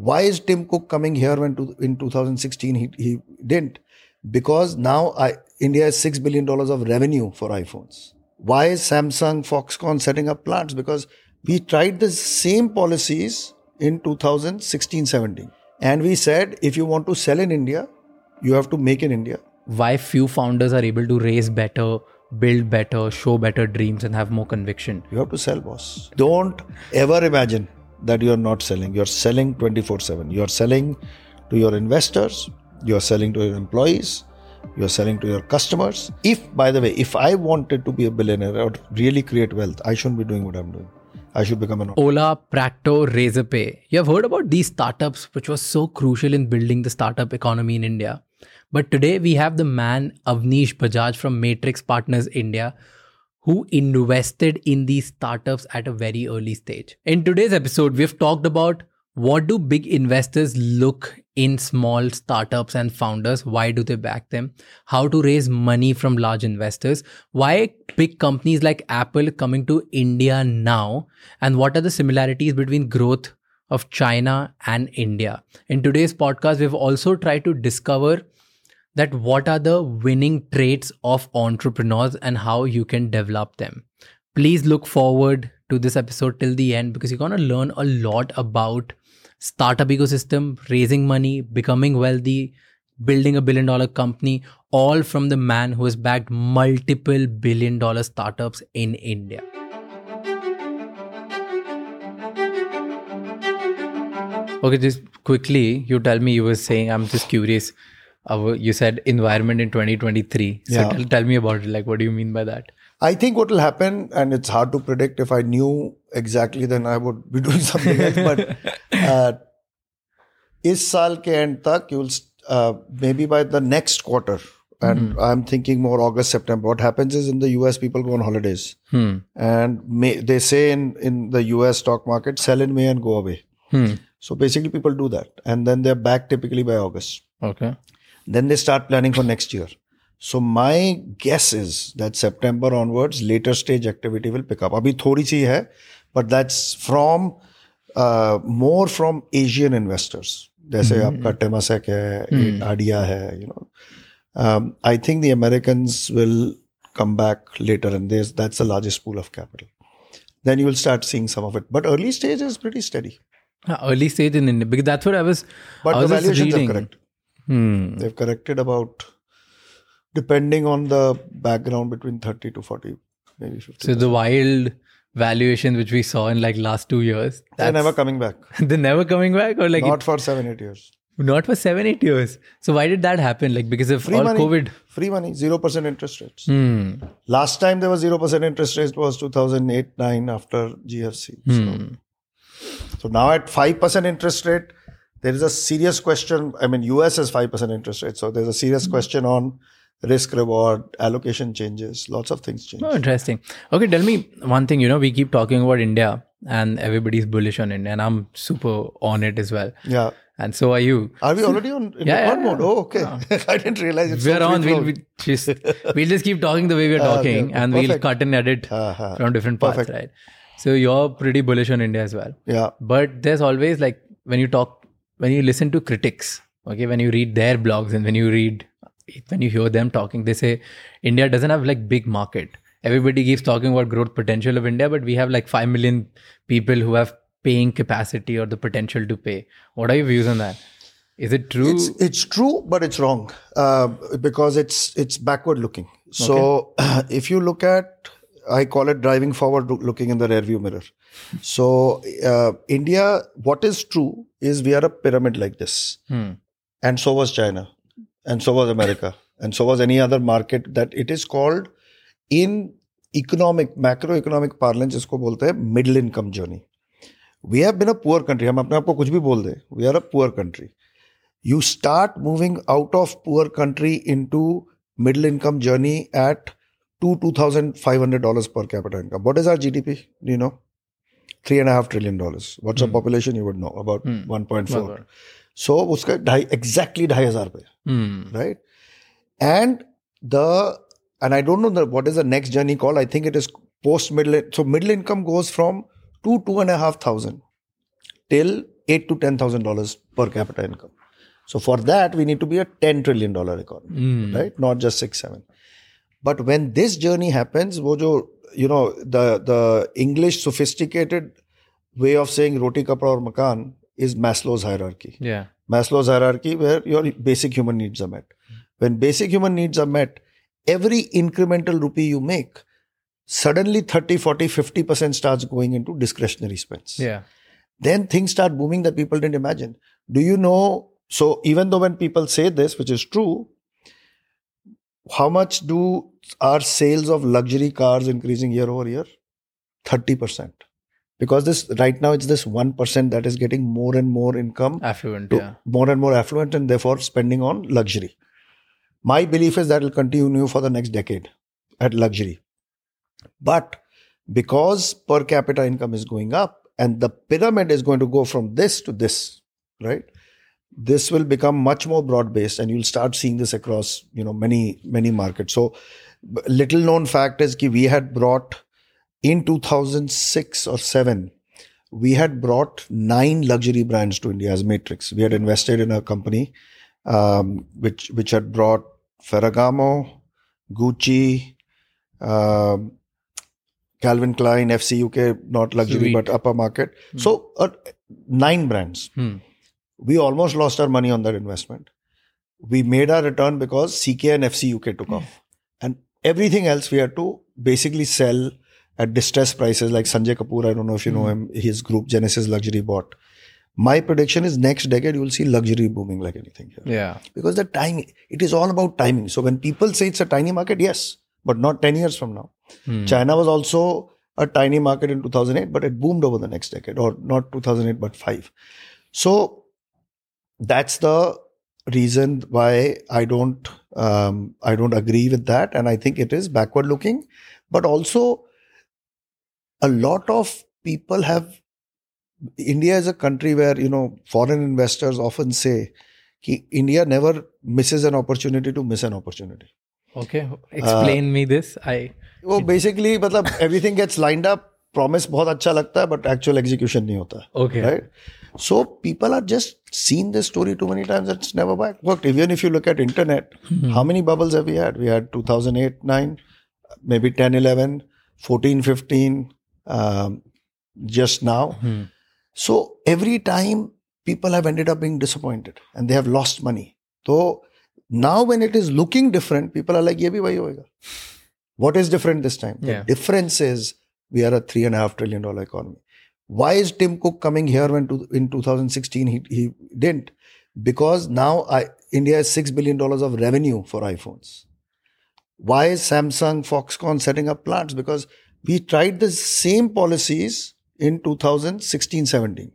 Why is Tim Cook coming here when in 2016 he didn't? Because now India has $6 billion of revenue for iPhones. Why is Samsung, Foxconn setting up plants? Because we tried the same policies in 2016-17. And we said, if you want to sell in India, you have to make in India. Why few founders are able to raise better, build better, show better dreams and have more conviction? You have to sell, boss. Don't ever imagine that you're not selling. You're selling 24/7. You're selling to your investors. You're selling to your employees. You're selling to your customers. By the way, if I wanted to be a billionaire or really create wealth, I shouldn't be doing what I'm doing. I should become an Ola, Practo, Razorpay. You have heard about these startups, which was so crucial in building the startup economy in India. But today we have the man Avnish Bajaj from Matrix Partners India, who invested in these startups at a very early stage. In today's episode, we've talked about what do big investors look in small startups and founders? Why do they back them? How to raise money from large investors? Why big companies like Apple coming to India now? And what are the similarities between growth of China and India? In today's podcast, we've also tried to discover that what are the winning traits of entrepreneurs and how you can develop them. Please look forward to this episode till the end because you're going to learn a lot about startup ecosystem, raising money, becoming wealthy, building $1 billion company, all from the man who has backed multiple $1 billion startups in India. Okay, just quickly, you tell me, you were saying, I'm just curious. You said environment in 2023. So Yeah. tell me about it. Like, what do you mean by that? I think what will happen, and it's hard to predict. If I knew exactly, then I would be doing something else. But is saal ke end tak, you'll maybe by the next quarter, and I'm thinking more August, September. What happens is in the US, people go on holidays, and they say in the US stock market, sell in May and go away. So basically, people do that, and then they're back typically by August. Okay. Then they start planning for next year. So my guess is that September onwards, later stage activity will pick up. Abhi thodi si hai, but that's from more from Asian investors. Jaise aapka Temasek hai, Adia hai, you know. I think the Americans will come back later, and that's the largest pool of capital. Then you will start seeing some of it. But early stage is pretty steady. Early stage in India, because that's what I was. But the valuations are correct. They've corrected about, depending on the background, between 30 to 40, maybe 50. So the wild valuation which we saw in like last 2 years. They're never coming back. They're never coming back, or like not for 7-8 years. Not for 7-8 years. So why did that happen? Like because of free all money, COVID? Free money, 0% interest rates. Last time there was 0% interest rates was 2008-9 after GFC. So now at 5% interest rate, there is a serious question. I mean, US has 5% interest rate. So there's a serious question on risk reward, allocation changes, lots of things change. Oh, interesting. Okay, tell me one thing. You know, we keep talking about India and everybody's bullish on India, and I'm super on it as well. Yeah. And so are you. Are we already on record mode? Oh, okay. I didn't realize it's we're on. We'll just keep talking the way we're talking, okay. and Perfect. we'll cut and edit from different parts, Perfect. right? So you're pretty bullish on India as well. Yeah. But there's always like when you listen to critics, okay, when you read their blogs and when you hear them talking, they say India doesn't have like big market. Everybody keeps talking about growth potential of India, but we have like 5 million people who have paying capacity or the potential to pay. What are your views on that? Is it true? It's true, but it's wrong because it's backward looking. So if you look at, I call it driving forward, looking in the rearview mirror. So India, what is true is we are a pyramid like this. And so was China. And so was America. And so was any other market that it is called in macroeconomic parlance, isko bolte hai middle income journey. We have been a poor country. हम अपने आप को कुछ भी बोल दे. We are a poor country. You start moving out of poor country into middle income journey at $2,500 per capita income. What is our GDP? Do you know? $3.5 trillion. What's our population? You would know. About 1.4. So, uska exactly 2,500 pe. Right? And I don't know what is the next journey called. I think it is post-middle. So, middle income goes from 2,500 till $8,000 to $10,000 per capita income. So for that, we need to be a $10 trillion economy, right? Not just 6, 7. But when this journey happens, the English sophisticated way of saying roti, kapda aur makan is Maslow's hierarchy. Yeah. Maslow's hierarchy, where your basic human needs are met. When basic human needs are met, every incremental rupee you make, suddenly 30, 40, 50% starts going into discretionary spends. Yeah. Then things start booming that people didn't imagine. Do you know? So even though when people say this, which is true, how much do our sales of luxury cars increasing year over year? 30%. Because this right now it's this 1% that is getting more and more income. Affluent, more and more affluent, and therefore spending on luxury. My belief is that will continue for the next decade at luxury. But because per capita income is going up and the pyramid is going to go from this to this, right? This will become much more broad-based, and you'll start seeing this across, many, many markets. So little known fact is that we had brought in 2006 or 7, we had brought 9 luxury brands to India as Matrix. We had invested in a company which had brought Ferragamo, Gucci, Calvin Klein, FC UK, not luxury, but upper market. So 9 brands. We almost lost our money on that investment. We made our return because CK and FC UK took off. And everything else we had to basically sell at distressed prices, like Sanjay Kapoor, I don't know if you know him, his group Genesis Luxury bought. My prediction is next decade you will see luxury booming like anything here. Yeah. Because the timing, it is all about timing. So when people say it's a tiny market, yes, but not 10 years from now. China was also a tiny market in 2008, but it boomed over the next decade, or not 2008, but 5. So that's the reason why I don't agree with that. And I think it is backward looking, but also a lot of people have, India is a country where, foreign investors often say that India never misses an opportunity to miss an opportunity. Okay. Explain me this. Basically, everything gets lined up. Promise बहुत अच्छा लगता है, but actual execution नहीं होता. Okay. Right? So people are just seen this story too many times and it's never worked. Even if you look at internet, how many bubbles have we had? We had 2008, 9, maybe 10, 11, 14, 15, just now. So every time people have ended up being disappointed and they have lost money. So now when it is looking different, people are like, ye bhi wahi hoega. What is different this time? The difference is we are a $3.5 trillion economy. Why is Tim Cook coming here when in 2016 he didn't? Because now India has $6 billion of revenue for iPhones. Why is Samsung, Foxconn setting up plants? Because we tried the same policies in 2016-17.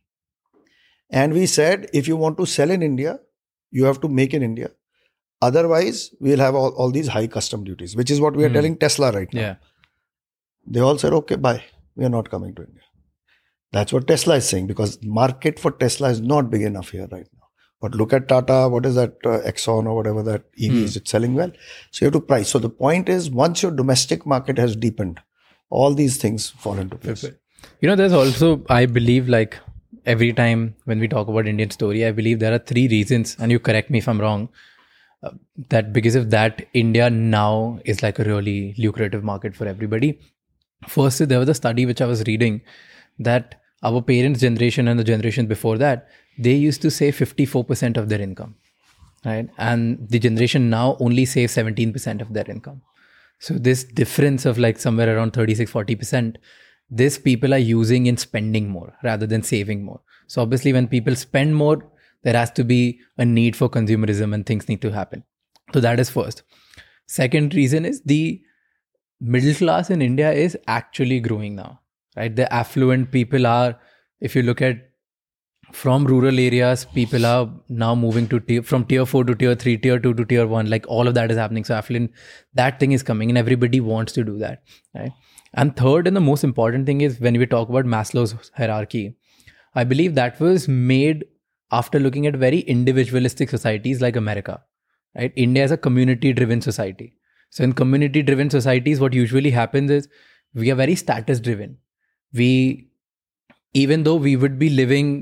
And we said, if you want to sell in India, you have to make in India. Otherwise, we'll have all these high custom duties, which is what we are telling Tesla right now. Yeah. They all said, okay, bye. We are not coming to India. That's what Tesla is saying, because market for Tesla is not big enough here right now. But look at Tata, what is that, Exxon or whatever that EV is, it's selling well. So you have to price. So the point is, once your domestic market has deepened, all these things fall into place. There's also, I believe, like every time when we talk about Indian story, I believe there are 3 reasons, and you correct me if I'm wrong, that because of that, India now is like a really lucrative market for everybody. First, there was a study which I was reading that our parents' generation and the generations before that, they used to save 54% of their income, right? And the generation now only saves 17% of their income. So this difference of like somewhere around 36-40%, this people are using in spending more rather than saving more. So obviously when people spend more, there has to be a need for consumerism and things need to happen. So that is first. Second reason is the middle class in India is actually growing now, right? The affluent people are, if you look at from rural areas, people are now moving to from tier 4 to tier 3, tier 2 to tier 1, like all of that is happening. So affluent, that thing is coming and everybody wants to do that, right? And third, and the most important thing is when we talk about Maslow's hierarchy, I believe that was made after looking at very individualistic societies like America, right? India is a community-driven society. So in community-driven societies, what usually happens is we are very status-driven. Even though we would be living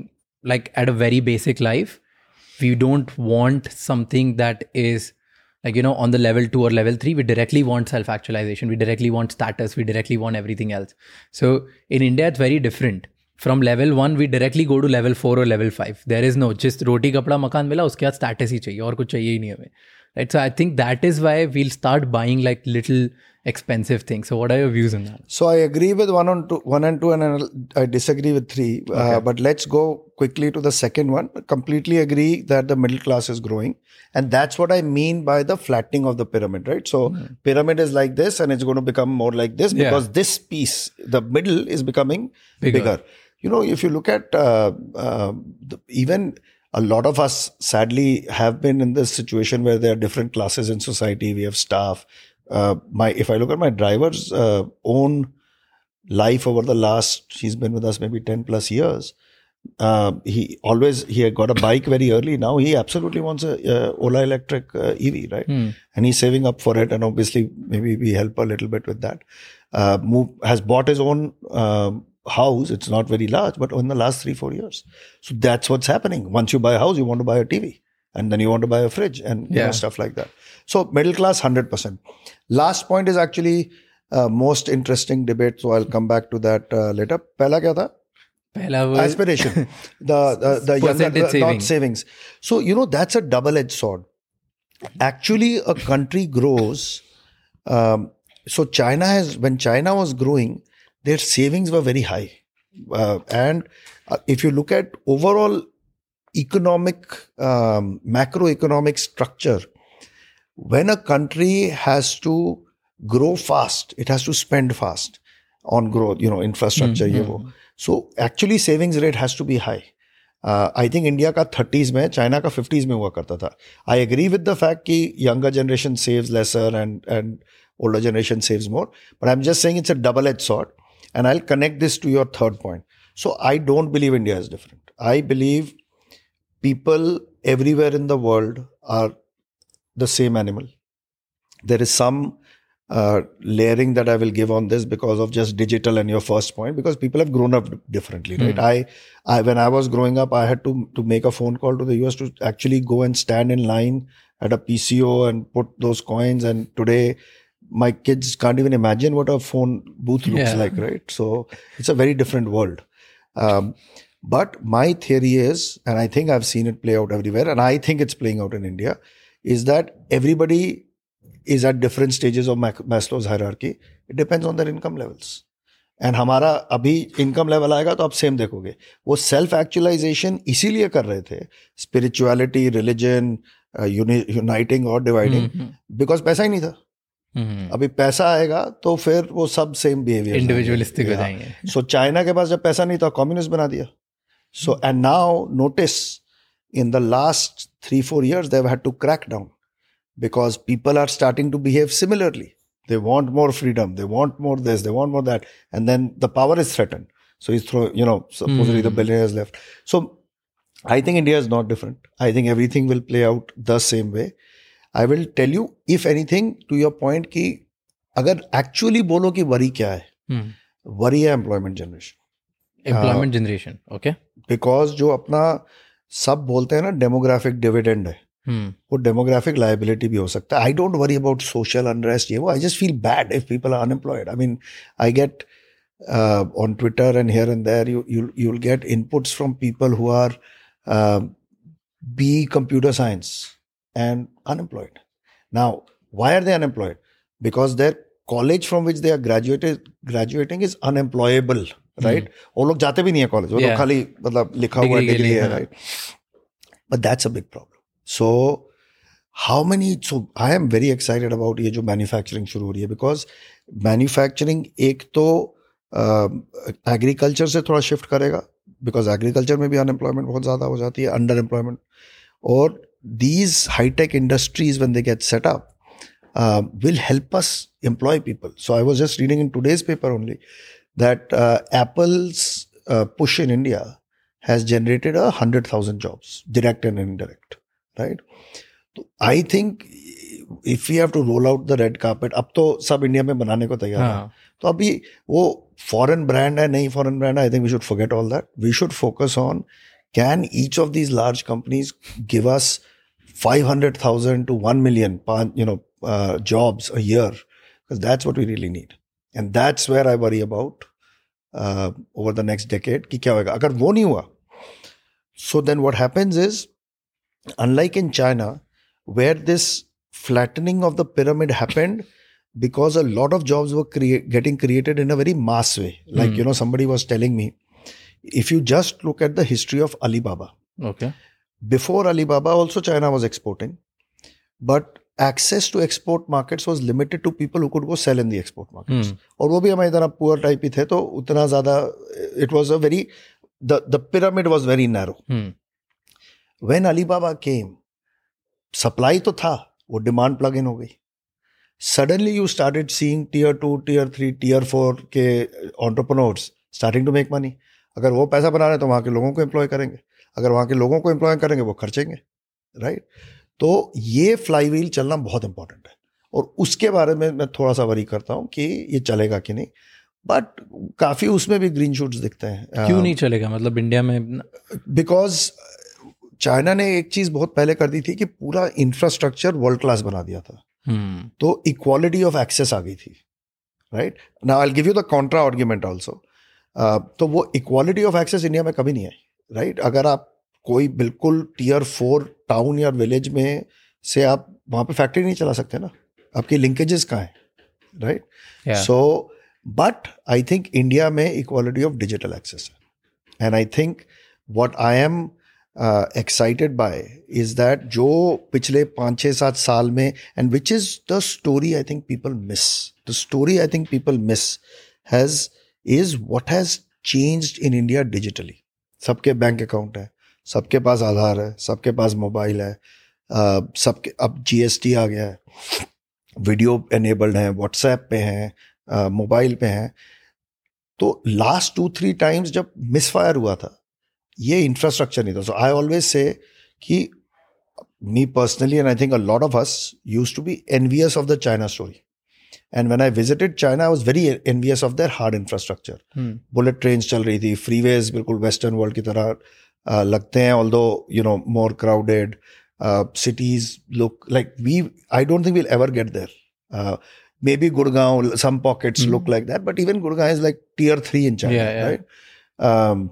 like at a very basic life, we don't want something that is like, on the level 2 or level 3. We directly want self-actualization. We directly want status. We directly want everything else. So in India, it's very different. From level 1, we directly go to level 4 or level 5. There is no just roti kapda makan mila, uske baad status hi chahiye, aur kuch chahiye hi nahi hame. Right? So I think that is why we'll start buying like little expensive things. So what are your views on that? So I agree with 1 and 2 and I disagree with 3. Okay. But let's go quickly to the second one. Completely agree that the middle class is growing. And that's what I mean by the flattening of the pyramid, right? So pyramid is like this and it's going to become more like this because this piece, the middle, is becoming bigger. If you look at even a lot of us sadly have been in this situation where there are different classes in society. We have staff. If I look at my driver's own life over the last, he's been with us maybe 10 plus years. He had got a bike very early. Now he absolutely wants a Ola electric EV, right? And he's saving up for it. And obviously maybe we help a little bit with that. Has bought his own house. It's not very large, but in the last 3-4 years. So that's what's happening. Once you buy a house, you want to buy a TV. And then you want to buy a fridge and stuff like that. So middle class, 100%. Last point is actually most interesting debate. So I'll come back to that later. Pehla kya tha? Aspiration. the younger, saving. not savings. So, that's a double-edged sword. Actually, a country grows. So when China was growing, their savings were very high. And if you look at overall macroeconomic structure, when a country has to grow fast, it has to spend fast on growth, infrastructure. So actually savings rate has to be high. I think India ka 30s mein, China ka 50s mein hua karta tha. I agree with the fact that younger generation saves lesser and older generation saves more. But I'm just saying it's a double-edged sword. And I'll connect this to your third point. So I don't believe India is different. I believe people everywhere in the world are the same animal. There is some layering that I will give on this because of just digital and your first point, because people have grown up differently, right? I when I was growing up, I had to make a phone call to the US to actually go and stand in line at a PCO and put those coins. And today, my kids can't even imagine what a phone booth looks like, right? So it's a very different world. But my theory is, and I think I've seen it play out everywhere, and I think it's playing out in India, is that everybody is at different stages of Maslow's hierarchy. It depends on their income levels. And हमारा अभी income level आएगा तो आप same देखोगे. वो self-actualization इसीलिए कर रहे थे. Spirituality, religion, uniting or dividing. Because पैसा ही नहीं था. अभी पैसा आएगा तो फिर वो सब सेम बिहेवियर इंडिविजुअलिस्टिक हो जाएंगे. सो चाइना के पास जब पैसा नहीं था कम्युनिस्ट बना दिया. So and now notice in the last 3-4 years they've had to crack down because people are starting to behave similarly. They want more freedom, they want more this, they want more that, and then the power is threatened. So he's supposedly the billionaires left. So I think India is not different. I think everything will play out the same way. I will tell you, if anything, to your point कि अगर actually बोलो कि worry क्या है, worry है employment generation. Employment generation, okay. Because जो अपना सब बोलते हैं ना demographic dividend है, वो demographic liability भी हो सकता है. I don't worry about social unrest. I just feel bad if people are unemployed. I mean, I get on Twitter and here and there, you'll get inputs from people who are BE computer science and unemployed. Now, why are they unemployed? Because their college from which they are graduating is unemployable, right? वो लोग जाते भी नहीं है college. वो लोग खाली मतलब लिखा हुआ degree है, right? But that's a big problem. So I am very excited about ये जो manufacturing शुरू हो रही है, because manufacturing एक तो agriculture से थोड़ा shift करेगा, because agriculture में भी unemployment बहुत ज़्यादा हो जाती है, underemployment. और these high-tech industries, when they get set up, will help us employ people. So I was just reading in today's paper only that Apple's push in India has generated 100,000 jobs, direct and indirect, right? So I think if we have to roll out the red carpet, अब तो सब India में बनाने को तैयार है. तो अभी वो foreign brand है, नहीं foreign brand है, I think we should forget all that. We should focus on can each of these large companies give us 500,000 to 1 million jobs a year? Because that's what we really need. And that's where I worry about over the next decade कि क्या होगा अगर वो नहीं हुआ. So then what happens is, unlike in China, where this flattening of the pyramid happened because a lot of jobs were getting created in a very mass way. Like, somebody was telling me, if you just look at the history of Alibaba. Okay. Before Alibaba, also China was exporting. But access to export markets was limited to people who could go sell in the export markets. और वो भी हमारी तरह poor type ही थे, तो उतना ज़्यादा, it was a very, the pyramid was very narrow. When Alibaba came, supply तो था, वो demand plug in हो गई. Suddenly you started seeing tier 2, tier 3, tier 4 के entrepreneurs starting to make money. अगर वो पैसा बना रहे हैं तो वहाँ के लोगों को एम्प्लॉय करेंगे, अगर वहाँ के लोगों को एम्प्लॉय करेंगे वो खर्चेंगे, राइट? तो ये फ्लाई व्हील चलना बहुत इंपॉर्टेंट है और उसके बारे में मैं थोड़ा सा वरी करता हूँ कि ये चलेगा कि नहीं. बट काफ़ी उसमें भी ग्रीन शूट्स दिखते हैं. क्यों नहीं चलेगा, मतलब इंडिया में? बिकॉज चाइना ने एक चीज़ बहुत पहले कर दी थी कि पूरा इंफ्रास्ट्रक्चर वर्ल्ड क्लास बना दिया था. तो इक्वालिटी ऑफ एक्सेस आ गई थी, right? Now I will give you the contra argument also. तो वो इक्वालिटी ऑफ एक्सेस इंडिया में कभी नहीं आई, राइट? अगर आप कोई बिल्कुल टियर 4 टाउन या विलेज में से आप वहाँ पे फैक्ट्री नहीं चला सकते ना, आपकी लिंकेजेस कहाँ हैं, right? So but I think India में इक्वालिटी ऑफ डिजिटल एक्सेस है. And I think what I am excited by is that जो पिछले 5-6-7 साल में, and which is the story I think people miss. The story I think people miss is what has changed in India digitally. सबके bank account है, सबके पास आधार है, सबके पास mobile है, सबके अब GST आ गया है, वीडियो एनेबल्ड है, व्हाट्सएप पे हैं, मोबाइल पे हैं. तो लास्ट 2-3 टाइम्स जब मिसफायर हुआ था, ये इंफ्रास्ट्रक्चर नहीं था. सो आई ऑलवेज से कि me personally and I think a lot of us used to be envious of the China story. And when I visited China I was very envious of their hard infrastructure. Bullet trains चल रही थी, freeways बिल्कुल western world की तरह लगते हैं, although more crowded. cities look like I don't think we'll ever get there. Maybe Gurgaon, some pockets look like that, but even Gurgaon is like tier 3 in China, right?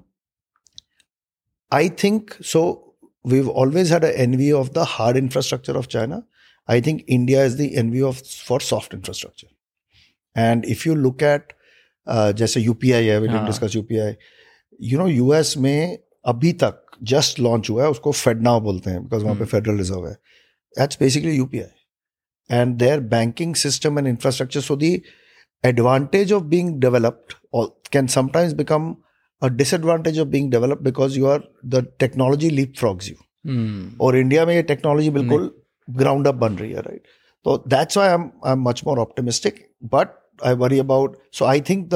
I think so. We've always had an envy of the hard infrastructure of China. I think India is the envy for soft infrastructure. And if you look at जैसे UPI है, we didn't discuss UPI. US में अभी तक just launch हुआ है, उसको FedNow बोलते हैं because वहाँ पे Federal Reserve है. That's basically UPI. And their banking system and infrastructure. So the advantage of being developed can sometimes become a disadvantage of being developed because the technology leapfrogs you. और India में ये technology बिल्कुल ground up बन रही है, right? तो that's why I am much more optimistic, but I worry about. So I think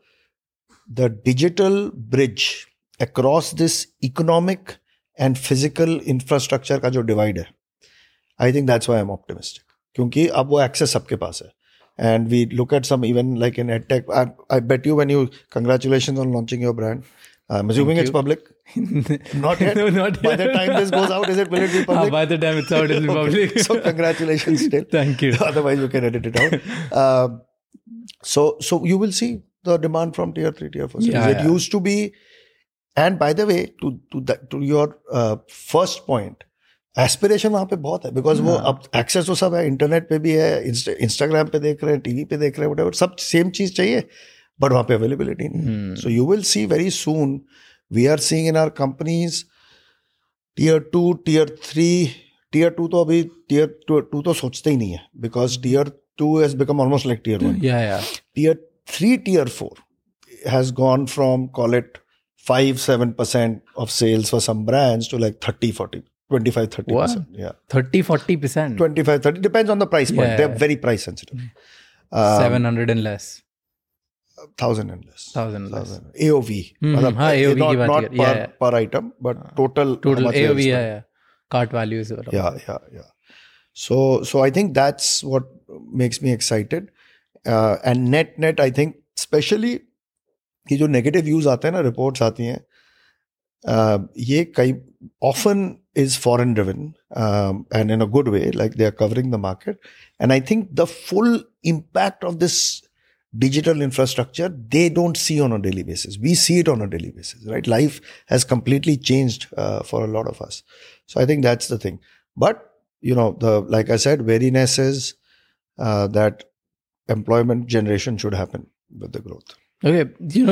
the digital bridge across this economic and physical infrastructure का जो डिवाइड है, I think that's why I am optimistic, क्योंकि अब वो access सबके पास है. And we look at some, even like in EdTech, I bet you congratulations on launching your brand. I'm assuming it's public. Not yet. No, not yet. By the time this goes out, will it be public? By the time it's out, it'll be public. So congratulations still. Thank you. Otherwise you can edit it out. So you will see the demand from tier 3, tier 4. It used to be, and by the way, to your first point, aspiration वहाँ पे बहुत है, because वो अब access तो सब है, internet पे भी है, इंस्टाग्राम पे देख रहे हैं, टीवी पे देख रहे हैं, व्हाटएवर, सब सेम चीज चाहिए, बट वहाँ पे अवेलेबिलिटी नहीं. So you will see very soon, we are seeing in our companies tier 2, tier 3. Tier 2 तो अभी टियर 2 तो सोचते ही नहीं है, because tier 2 has become almost like tier 1. Tier 3, tier 4 has gone from, call it 5-7% of sales for some brands to like 30-40%. 25-30%. What? Yeah. 30-40%. 25-30 depends on the price point. They're very price sensitive. 700 and less. 1,000 and less. 1,000 less. AOV. AOV not per item, but total AOV. Cart values. Yeah. So I think that's what makes me excited. And net, I think, especially कि जो negative views आते हैं ना, reports आती हैं, ये often is foreign driven and in a good way, like they are covering the market. And I think the full impact of this digital infrastructure, they don't see on a daily basis. We see it on a daily basis, right? Life has completely changed for a lot of us. So I think that's the thing. But, like I said, wariness is that employment generation should happen with the growth. Okay,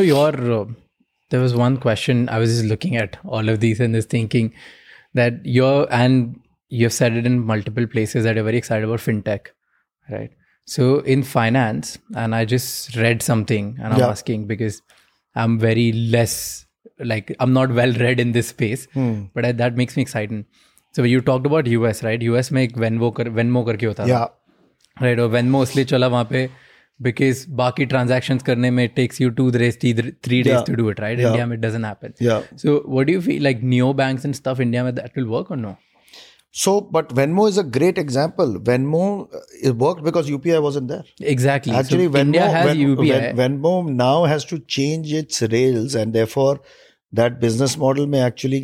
there was one question I was just looking at all of these and just thinking that you've said it in multiple places that you're very excited about fintech, right? So in finance, and I just read something and I'm asking because I'm very less, I'm not well read in this space, but that makes me excited. So you talked about US, right? US में एक Venmo करके होता था, right? और Venmo इसलिए चला वहाँ पे because बाकी transactions करने में it takes you 2 days, 3 days to do it, right? India में it doesn't happen. So what do you feel like neobanks and stuff India में that will work or no? So, but Venmo is a great example. Venmo, it worked because UPI wasn't there. Exactly. Actually, so India has UPI. Venmo now has to change its rails, and therefore that business model may actually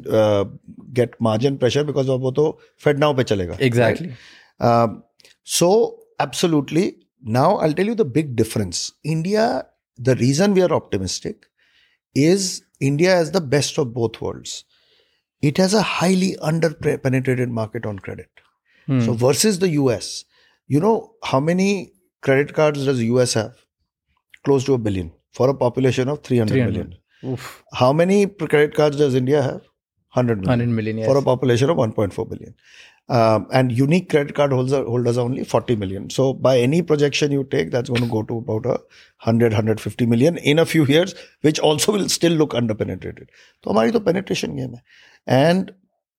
get margin pressure because of वो तो FedNow पे चलेगा. Exactly. Right? So absolutely. Now I'll tell you the big difference. India, the reason we are optimistic is India has the best of both worlds. It has a highly under-penetrated market on credit. So versus the US, how many credit cards does the US have? Close to 1 billion for a population of 300 million. Oof. How many credit cards does India have? 100 million. 100 million, yes. For a population of 1.4 billion. And unique credit card holders are only 40 million. So by any projection you take, that's going to go to about 150 million in a few years, which also will still look under-penetrated. So हमारी तो penetration game है. And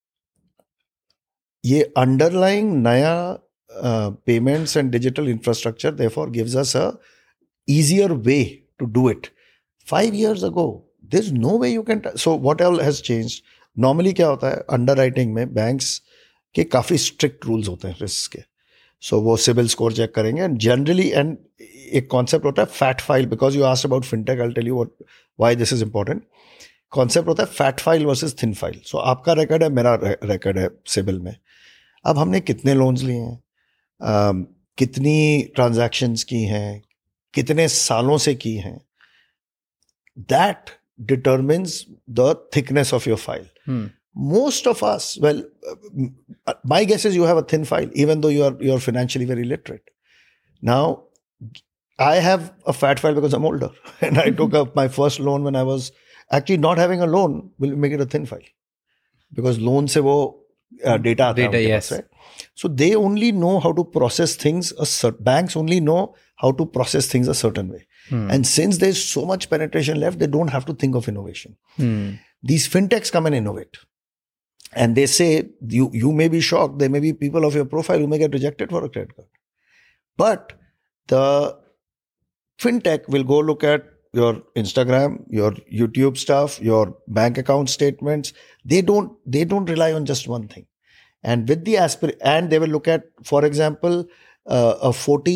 ये underlying नया payments and digital infrastructure therefore gives us a easier way to do it. 5 years ago, there's no way you can... So what else has changed? Normally क्या होता है? Underwriting में banks के काफी strict rules होते हैं risk के. So वो CIBIL score check करेंगे and generally and एक concept होता है fat file. Because you asked about fintech, I'll tell you why this is important. Concept होता है fat file versus thin file. So आपका record है, मेरा record है CIBIL में. अब हमने कितने loans लिए हैं, कितनी transactions की हैं, कितने सालों से की हैं, that determines the thickness of your file. Most of us, my guess is you have a thin file, even though you're financially very literate. Now, I have a fat file because I'm older, and I took up my first loan when I was actually not having a loan will make it a thin file, because loan se wo data yes. Right? So they only know how to process things. Banks only know how to process things a certain way. And since there's so much penetration left, they don't have to think of innovation. These fintechs come and innovate. And they say, you may be shocked, there may be people of your profile who may get rejected for a credit card. But the fintech will go look at your Instagram, your YouTube stuff, your bank account statements. They don't rely on just one thing. And with the and they will look at, for example, a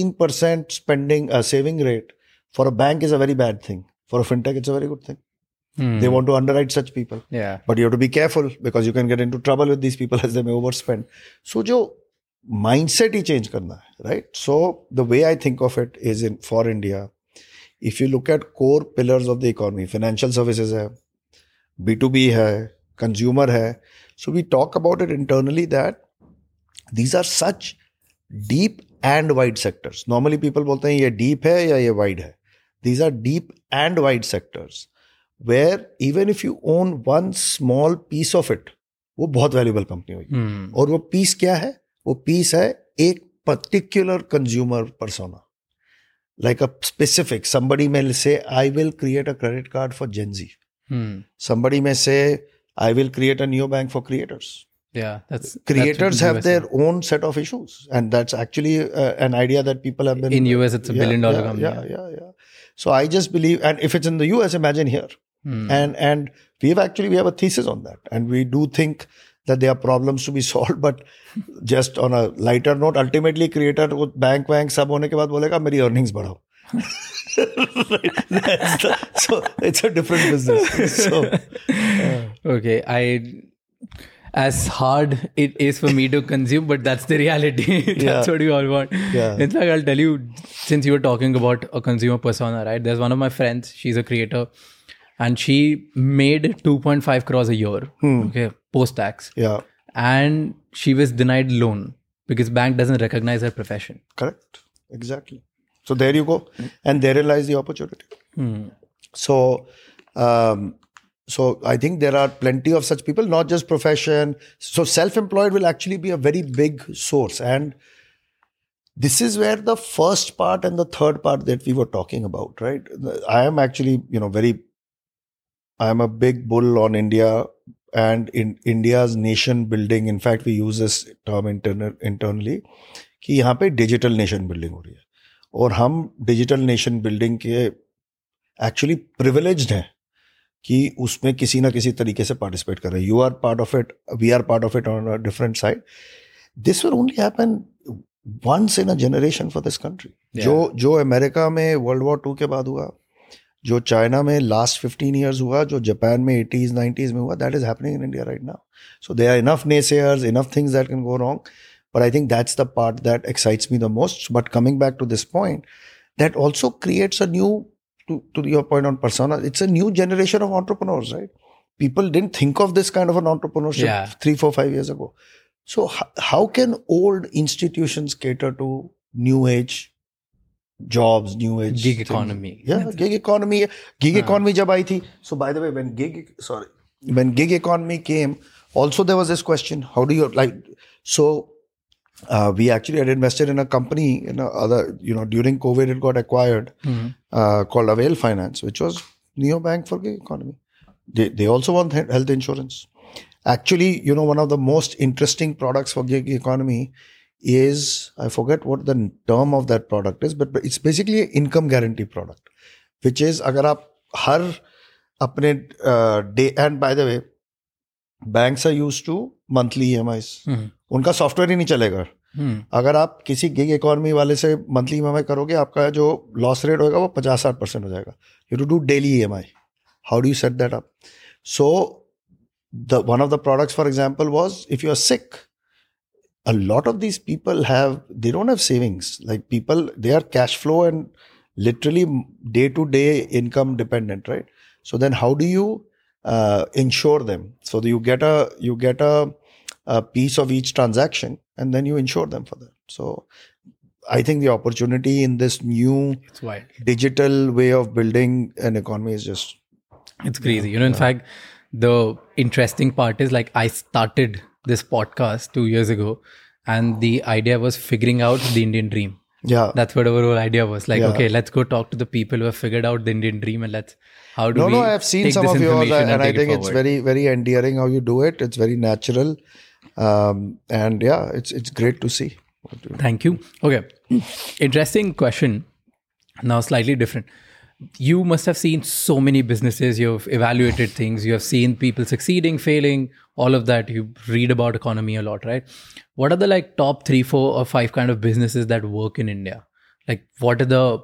14% saving rate for a bank is a very bad thing. For a fintech, it's a very good thing. They want to underwrite such people. Yeah. But you have to be careful because you can get into trouble with these people as they may overspend. So jo mindset hi change karna hai, right? So the way I think of it is for India, if you look at core pillars of the economy, financial services hai, B2B hai, consumer hai. So we talk about it internally that these are such deep and wide sectors. Normally people bolte hain ye deep hai ya ye wide hai. These are deep and wide sectors, where even if you own one small piece of it, वो बहुत valuable company होगी. और वो piece क्या है? वो piece है एक particular consumer persona. Like a specific, somebody may say, I will create a credit card for Gen Z. Somebody may say, I will create a neobank for creators. Yeah, creators have their own set of issues, and that's actually an idea that people have been in US. It's $1 billion company. Yeah. So I just believe, and if it's in the US, imagine here. And we have a thesis on that, and we do think that there are problems to be solved. But just on a lighter note, ultimately, creator bank सब होने के बाद बोलेगा मेरी earnings बढ़ाओ. So it's a different business. So, Okay, as hard it is for me to consume, but that's the reality. That's what we all want. Yeah. In fact, I'll tell you, since you were talking about a consumer persona, right? There's one of my friends, she's a creator, and she made 2.5 crores a year, okay, post-tax. yeah, And she was denied loan because bank doesn't recognize her profession. correct. Exactly. So there you go. And therein lies the opportunity. So, so I think there are plenty of such people, not just profession. So self-employed will actually be a very big source. And this is where the first part and the third part that we were talking about, right? I am actually, I am a big bull on India and in India's nation building. In fact, we use this term internally कि यहाँ पे digital nation building हो रही है और हम digital nation building के actually privileged हैं कि उसमें किसी ना किसी तरीके से पार्टिसिपेट कर रहे हैं. You are part of it, we are part of it on a different side. This will only happen once in a generation for this country. जो अमेरिका में वर्ल्ड वॉर 2 के बाद हुआ, जो चाइना में लास्ट 15 years हुआ, जो Japan में 80s 90s में हुआ, that is happening in India right now. So there are enough naysayers, enough things that can go wrong. But I think that's the part that excites me the most. But coming back to this point, that also creates a new, to your point on persona, it's a new generation of entrepreneurs, right? People didn't think of this kind of an entrepreneurship 3, 4, 5 years ago. So how can old institutions cater to new age jobs, new age Gig things? economy. Yeah, gig economy. Gig economy jab aayi thi. So by the way, when gig economy came, also there was this question, how do you we actually had invested in a company during COVID it got acquired called Avail Finance, which was neobank for gig economy. They also want health insurance. Actually, one of the most interesting products for gig economy is, I forget what the term of that product is, but it's basically an income guarantee product, which is agar aap har apne day, and by the way, banks are used to monthly EMIs. उनका software ही नहीं चलेगा. अगर आप किसी gig economy वाले से monthly EMI करोगे, आपका जो लॉस रेट होगा वो 50-60% हो जाएगा. You to do daily EMI. How do you set that up? So one of the products, for example, was if you are sick, a lot of these people they don't have savings. Like people, they are cash flow and literally day to day income dependent, right? So then how do you insure them? So you get a piece of each transaction and then you insure them for that. So I think the opportunity in this new digital way of building an economy is just... It's crazy. In fact, the interesting part is like I started this podcast 2 years ago and the idea was figuring out the Indian dream. Yeah. That's what our whole idea was. Like, okay, let's go talk to the people who have figured out the Indian dream and how do we No, I've seen some of yours and I think it's very, very endearing how you do it. It's very natural. And yeah, it's great to see. Thank you. Okay. Interesting question. Now slightly different. You must have seen so many businesses. You've evaluated things. You have seen people succeeding, failing, all of that. You read about economy a lot, right? What are the top 3, 4 or 5 kind of businesses that work in India? Like what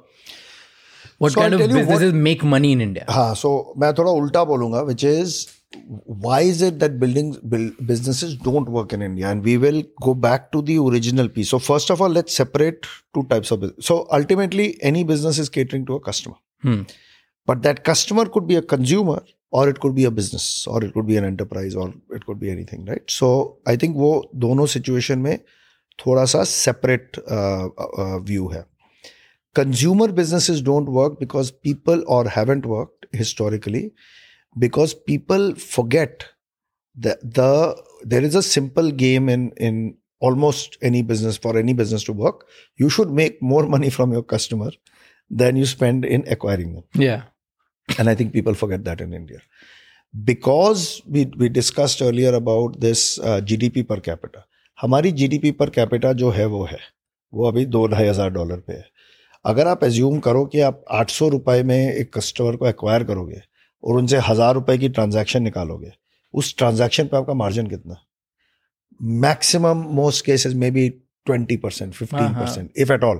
kind of businesses make money in India? So मैं थोड़ा उल्टा बोलूँगा, which is, why is it that businesses don't work in India? And we will go back to the original piece. So first of all, let's separate 2 types of business. So ultimately, any business is catering to a customer. But that customer could be a consumer, or it could be a business, or it could be an enterprise, or it could be anything, right? So I think वो दोनों situation में थोड़ा सा separate view है. Consumer businesses don't work because people, or haven't worked historically, because people forget that there is a simple game in almost any business. For any business to work, you should make more money from your customer than you spend in acquiring them. Yeah. And I think people forget that in India. Because we discussed earlier about this GDP per capita. हमारी GDP per capita जो है वो अभी $2,500 पे है. अगर आप assume करो कि आप 800 रुपए में एक कस्टमर को एक्वायर करोगे और उनसे 1000 रुपए की ट्रांजैक्शन निकालोगे, उस ट्रांजैक्शन पे आपका मार्जिन कितना? मैक्सिमम मोस्ट केसेस में भी 20%, 15%, if at all.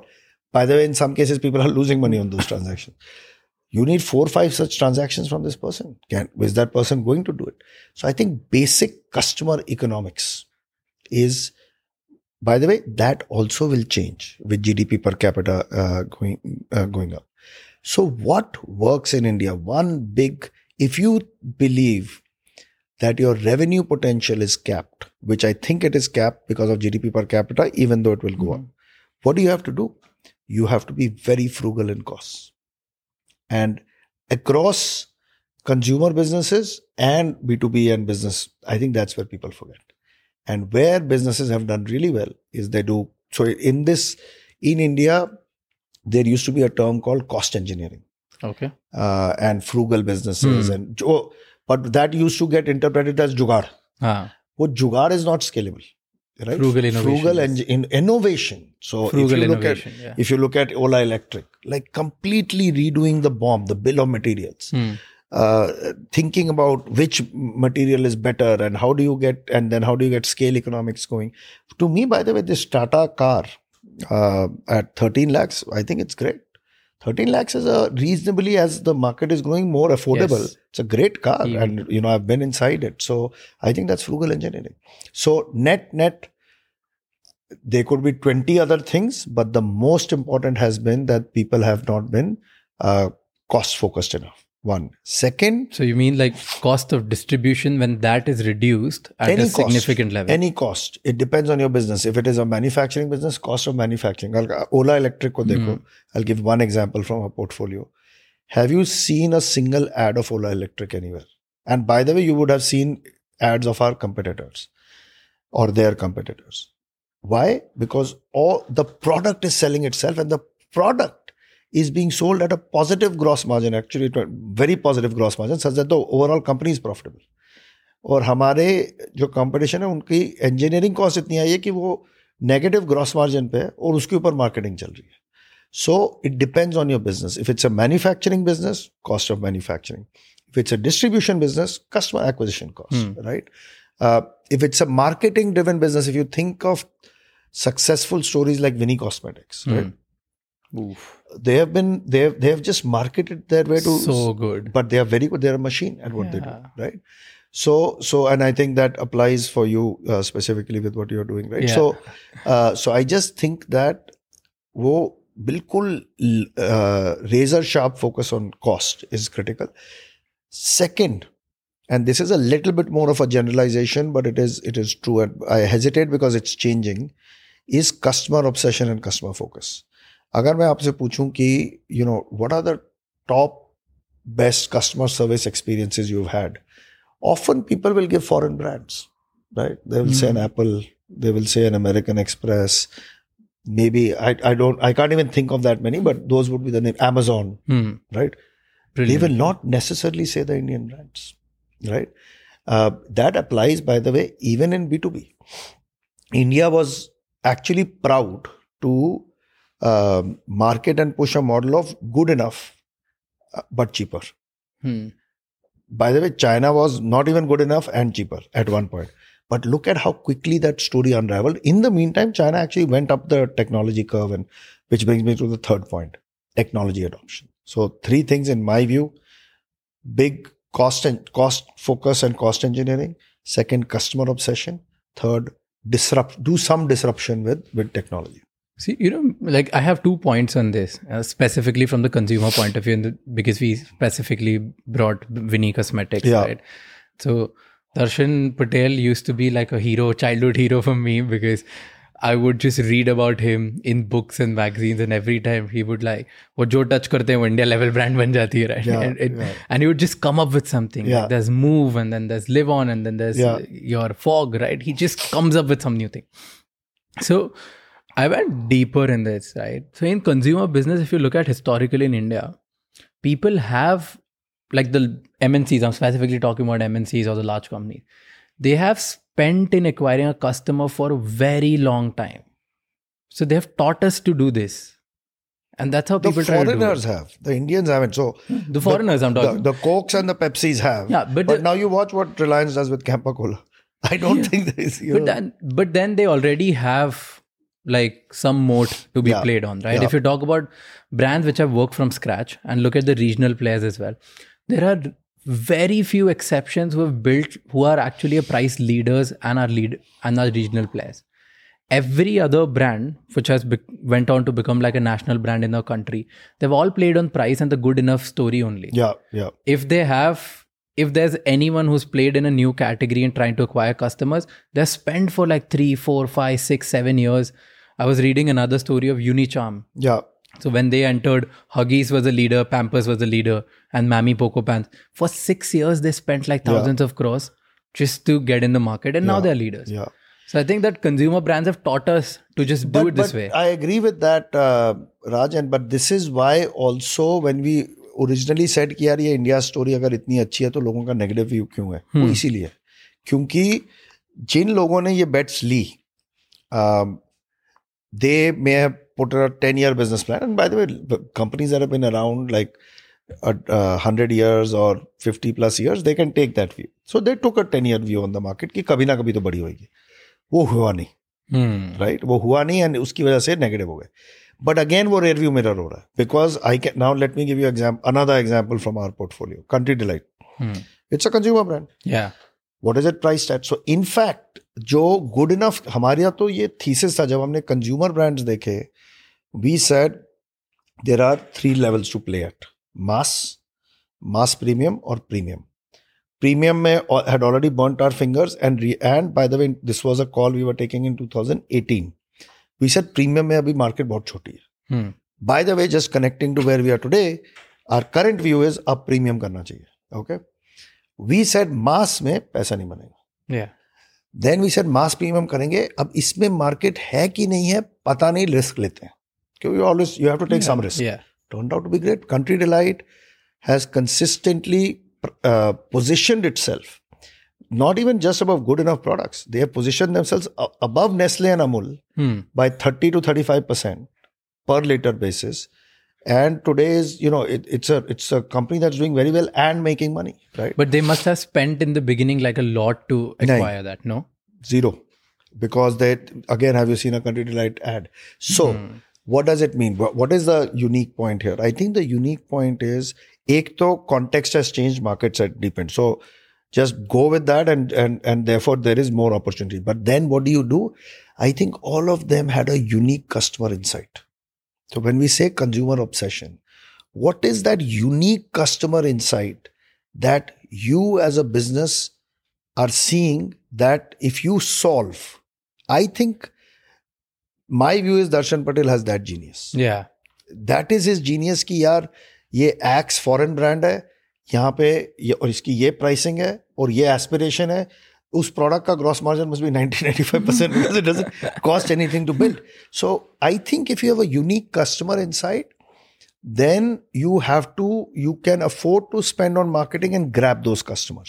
By the way, in some cases, people are losing money on those transactions. You need 4 or 5 such transactions from this person. Is that person going to do it? So I think basic customer economics is, by the way, that also will change with GDP per capita going up. So what works in India? If you believe that your revenue potential is capped, which I think it is capped because of GDP per capita, even though it will go up, what do you have to do? You have to be very frugal in costs. And across consumer businesses and B2B and business, I think that's where people forget. And where businesses have done really well is they do. So in India, there used to be a term called cost engineering. Okay. And frugal businesses. But that used to get interpreted as jugaad. What jugaad is not scalable. Right? Frugal innovation. So if you look at Ola Electric, like completely redoing the BOM, the bill of materials, thinking about which material is better and how do you get scale economics going. To me, by the way, this Tata car at 13 lakhs, I think it's great. 13 lakhs is reasonably, as the market is growing, more affordable. Yes. It's a great car. And, I've been inside it. So I think that's frugal engineering. So net, there could be 20 other things, but the most important has been that people have not been cost focused enough. One. Second. So you mean like cost of distribution when that is reduced at a significant level? Any cost. It depends on your business. If it is a manufacturing business, cost of manufacturing. Ola Electric ko dekho. I'll give one example from our portfolio. Have you seen a single ad of Ola Electric anywhere? And by the way, you would have seen ads of our competitors or their competitors. Why? Because the product is selling itself, and the product is being sold at a positive gross margin, actually very positive gross margin, such that the overall company is profitable. और हमारे जो competition है उनकी engineering cost इतनी आई है कि वो negative gross margin पे है और उसके ऊपर marketing चल रही है. So it depends on your business. If it's a manufacturing business, cost of manufacturing. If it's a distribution business, customer acquisition cost, right? If it's a marketing driven business, if you think of successful stories like Vinny Cosmetics, right? Oof. They have just marketed their way to so good, but they are very good. They're a machine at what they do, right? So, and I think that applies for you specifically with what you're doing, right? Yeah. So I just think that wo bilkul razor sharp focus on cost is critical. Second, and this is a little bit more of a generalization, but it is true, and I hesitate because it's changing, is customer obsession and customer focus. अगर मैं आपसे पूछूं कि what are the top best customer service experiences you've had, often people will give foreign brands, right? They will say an Apple, they will say an American Express, maybe I can't even think of that many, but those would be the name. Amazon, right? Brilliant. They will not necessarily say the Indian brands, right? That applies, by the way, even in B2B. India was actually proud to market and push a model of good enough but cheaper. By the way, China was not even good enough and cheaper at one point. But look at how quickly that story unraveled. In the meantime, China actually went up the technology curve, and which brings me to the third point, technology adoption. So 3 things in my view: big cost focus and cost engineering. Second, customer obsession. Third, do some disruption with technology. See, like I have 2 points on this, specifically from the consumer point of view, because we specifically brought Vinny Cosmetics, right? So Darshan Patel used to be like a hero, childhood hero for me, because I would just read about him in books and magazines, and every time he would like, wo jo touch karte hain, wo India level brand ban jati hai, right? And he would just come up with something. Like there's Move, and then there's Live On, and then there's your Fog, right? He just comes up with some new thing. So I went deeper in this, right? So in consumer business, if you look at historically in India, people have, like the MNCs, I'm specifically talking about MNCs or the large companies, they have spent in acquiring a customer for a very long time. So they have taught us to do this. And that's how people try to do it. The foreigners have. The Indians haven't. So the foreigners I'm talking. The Cokes and the Pepsis have. Yeah, but now you watch what Reliance does with Campa Cola. I don't think there is. But then they already have like some moat to be played on, right? If you talk about brands which have worked from scratch and look at the regional players as well, there are very few exceptions who are actually a price leaders and are regional players. Every other brand which has went on to become like a national brand in the country, they've all played on price and the good enough story only. If there's anyone who's played in a new category and trying to acquire customers, they're spent for like 3, 4, 5, 6, 7 years. I was reading another story of Unicharm. So when they entered, Huggies was a leader, Pampers was a leader, and Mammy Poco Pants. For 6 years, they spent like thousands of crores just to get in the market, and now they're leaders. So I think that consumer brands have taught us to just do it this way. I agree with that, Rajan. But this is why also when we originally said कि यार ये India story अगर इतनी अच्छी है तो लोगों का नेगेटिव व्यू क्यों है, वो इसीलिए क्योंकि जिन लोगों ने ये बेट्स ली, they may have put a 10-year business plan, and by the way, companies that have been around like 100 years or 50 plus years, they can take that view. So they took a 10-year view on the market कि कभी ना कभी तो बड़ी होगी. वो हुआ नहीं, right? वो हुआ नहीं and उसकी वजह से नेगेटिव हो गए. But again, वो rear view mirror हो रहा है. Because now let me give you another example from our portfolio. Country Delight. It's a consumer brand. What is it priced at? So in fact, जो good enough, हमारे यहाँ तो ये thesis था जब हमने consumer brands देखे, we said there are 3 levels to play at. Mass premium or premium. Premium में had already burnt our fingers and by the way, this was a call we were taking in 2018. We said premium में अभी market बहुत छोटी है. By the way, just connecting to where we are today, our current view is अब premium करना चाहिए. Okay. We said mass में पैसा नहीं बनेगा. Then we said mass premium करेंगे. अब इसमें market है कि नहीं है पता नहीं, risk लेते हैं. क्योंकि you have to take some risk. Turned out to be great. Country Delight has consistently positioned itself, not even just above good enough products. They have positioned themselves above Nestle and Amul by 30 to 35% per liter basis. And today is, it's a company that's doing very well and making money, right? But they must have spent in the beginning like a lot to acquire that, no? Zero. Because again, have you seen a Country Delight ad? So, what does it mean? What is the unique point here? I think the unique point is, एक तो context has changed, markets are deepened. So, just go with that and therefore there is more opportunity. But then what do? I think all of them had a unique customer insight. So when we say consumer obsession, what is that unique customer insight that you as a business are seeing that if you solve? I think my view is Darshan Patel has that genius. That is his genius कि यार ये Axe foreign brand है, यहाँ पे और इसकी ये pricing है और ये aspiration है. उस product का gross margin must be 90-95% because it doesn't cost anything to build. So I think if you have a unique customer insight, then you can afford to spend on marketing and grab those customers.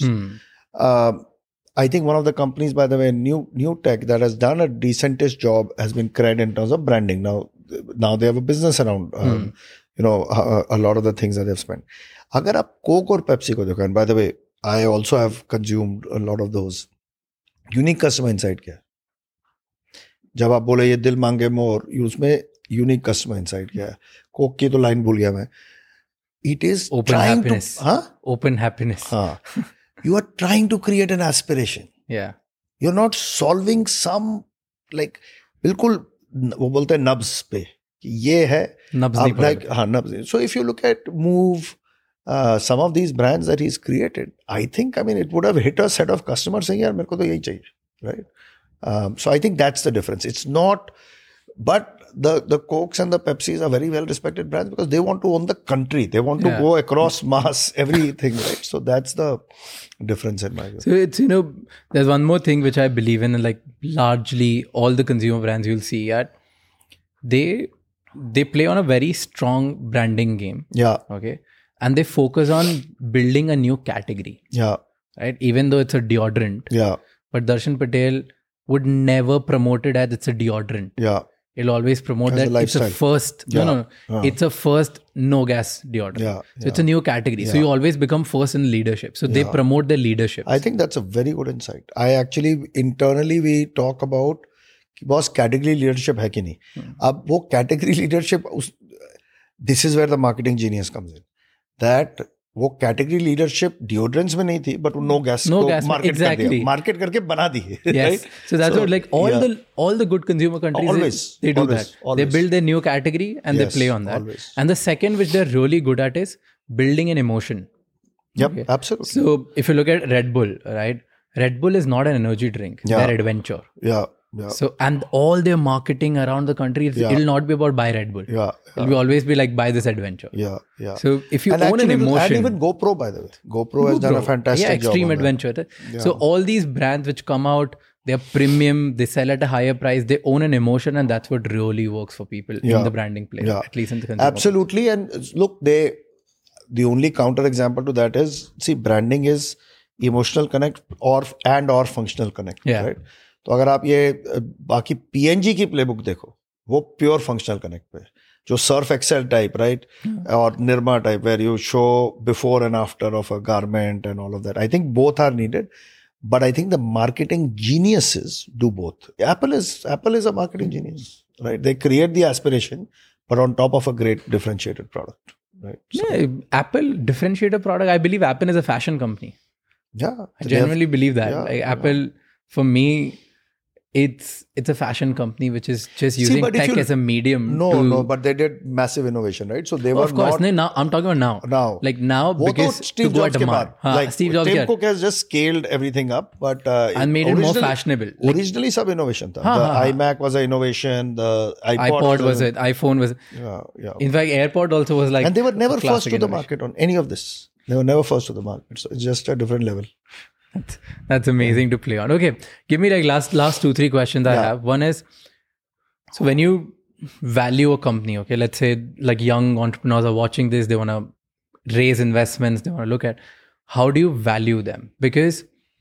I think one of the companies, by the way, new tech that has done a decentish job has been Cred in terms of branding. Now they have a business around, a lot of the things that they've spent. अगर आप Coke और Pepsi को देखो, and by the way, I also have consumed a lot of those. Unique customer insight क्या है? जब आप बोले ये दिल मांगे मोर, उसमें unique customer insight क्या है? Coke की तो line भूल गया मैं. It is open happiness. Open happiness. You are trying to create an aspiration. You're not solving some like बिल्कुल वो बोलते हैं nubs पे. ये है nubs. So if you look at Move, some of these brands that he's created, I think, it would have hit a set of customers saying, yaar, mere ko to yahi chahiye, right? So I think that's the difference. It's not, but the Cokes and the Pepsis are very well respected brands because they want to own the country. They want to go across mass, everything, right? So that's the difference in my view. So it's, there's one more thing which I believe in, like largely all the consumer brands you'll see at, they play on a very strong branding game. Okay. And they focus on building a new category. Right? Even though it's a deodorant. But Darshan Patel would never promote it as it's a deodorant. He'll always promote that it's a first. It's a first no gas deodorant. So it's a new category. So you always become first in leadership. So they promote their leadership. I think that's a very good insight. Internally we talk about कि boss category leadership है कि नहीं. अब वो category leadership, this is where the marketing genius comes in, that वो category leadership deodorants में नहीं थी, बट नो गैस को मार्केट कर दिया, मार्केट करके बना दी. Yes. So that's what, like, all the good consumer countries, they do that. They build their new category and they play on that. Always. And the second, which they're really good at, is building an emotion. Yep, absolutely. So if you look at Red Bull, right? Red Bull is not an energy drink. They're adventure. Yeah. So, and all their marketing around the country, it'll not be about buy Red Bull. It'll be always be like buy this adventure. So if you own an emotion, and even GoPro, by the way, GoPro has done a fantastic job. Extreme adventure. So all these brands which come out, they're premium, they sell at a higher price, they own an emotion, and that's what really works for people in the branding play, at least in the consumer. Absolutely. And look, the only counter example to that is, see, branding is emotional connect or functional connect, right? तो अगर आप ये बाकी PNG की playbook देखो, वो pure functional connect पे, जो सर्फ एक्सेल टाइप, राइट, और Nirma type, where you show before and after of a garment and all of that. I think both are needed, but I think the marketing geniuses do both. Apple is a marketing genius, right? They create the aspiration, but on top of a great differentiated product, right? So, Apple differentiated product. I believe Apple is a fashion company. Yeah, I genuinely believe that. Like Apple, for me, it's a fashion company which is just using tech as a medium. No, but they did massive innovation, right? So they were of course. Now I'm talking about now. Like now, because Steve Jobs ke baad, like Steve Jobs, Tim Cook has just scaled everything up, but and made it more fashionable. Originally, sab innovation tha. The iMac was an innovation. The iPod was it. iPhone was. Yeah. In fact, AirPod also was like. And they were never first to the market on any of this. They were never first to the market. So it's just a different level. That's amazing to play on. Okay, give me like last 2-3 questions I have. One is, so when you value a company, okay, let's say like young entrepreneurs are watching this, they want to raise investments, they want to look at, how do you value them? Because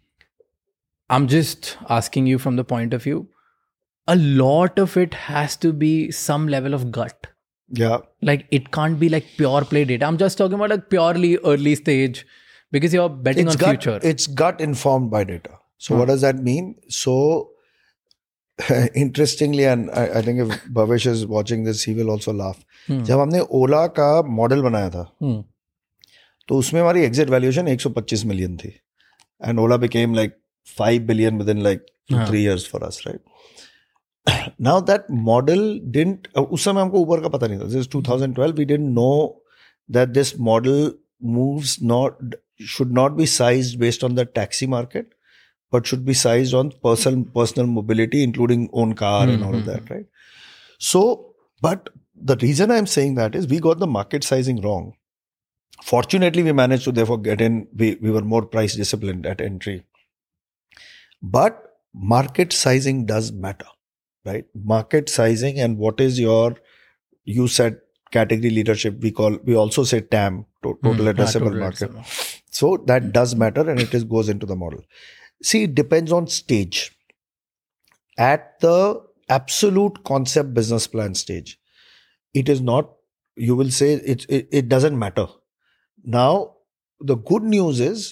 I'm just asking you from the point of view, a lot of it has to be some level of gut. Yeah. Like it can't be like pure play data. I'm just talking about like purely early stage. Because you're betting on future. It's gut informed by data. So what does that mean? So interestingly, and I think if Bhavesh is watching this, he will also laugh. जब हमने ओला का model बनाया था, तो उसमें हमारी exit valuation 125 million थी. And Ola became like 5 billion within like 2-3 years for us, right? Now that model didn't, उस समय हमको ऊबर का पता नहीं था. This is 2012. We didn't know that this model should not be sized based on the taxi market, but should be sized on personal mobility, including own car and all of that, right? So, but the reason I'm saying that is we got the market sizing wrong. Fortunately, we managed to therefore get in. We were more price disciplined at entry. But market sizing does matter, right? Market sizing and what is you said category leadership. We also say TAM, total addressable market. So that does matter, and it goes into the model. See, it depends on stage. At the absolute concept business plan stage, it is not, you will say it doesn't matter. Now, the good news is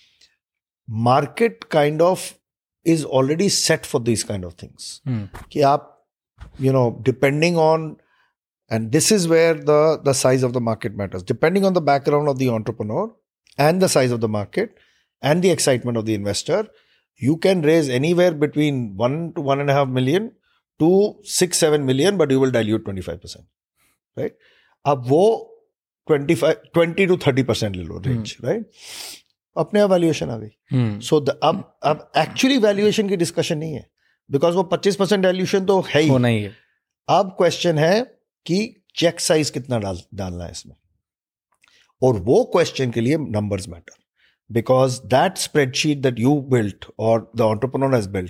market kind of is already set for these kind of things. Ki aap, depending on, and this is where the size of the market matters. Depending on the background of the entrepreneur and the size of the market and the excitement of the investor, you can raise anywhere between 1 to 1.5 million to 6-7 million, but you will dilute 25%, right? Ab wo 20 to 30% le lo range, right? अपने valuation आ गई. So अब actually valuation की discussion नहीं है, because वो 25% dilution तो है ही. होना ही है. अब question है कि check size कितना डालना है इसमें, और वो क्वेश्चन के लिए numbers matter, because that spreadsheet that you built or the entrepreneur has built,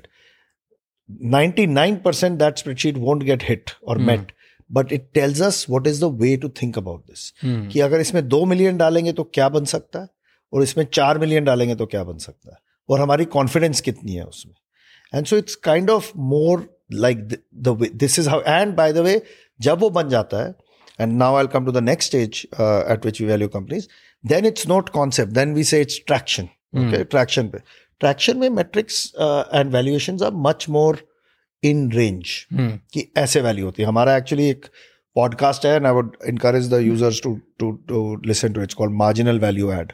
99% that spreadsheet won't get hit or met, but it tells us what is the way to think about this. कि अगर इसमें 2 million डालेंगे तो क्या बन सकता है, और इसमें 4 million डालेंगे तो क्या बन सकता है, और हमारी confidence कितनी है उसमें. And so it's kind of more like the way, this is how, and by the way, जब वो बन जाता है, and now I'll come to the next stage at which we value companies, then it's not concept, then we say it's traction. Okay, traction mein metrics and valuations are much more in range कि ऐसे value होती है. हमारा actually एक podcast है and I would encourage the users to listen to it. It's called Marginal Value Add.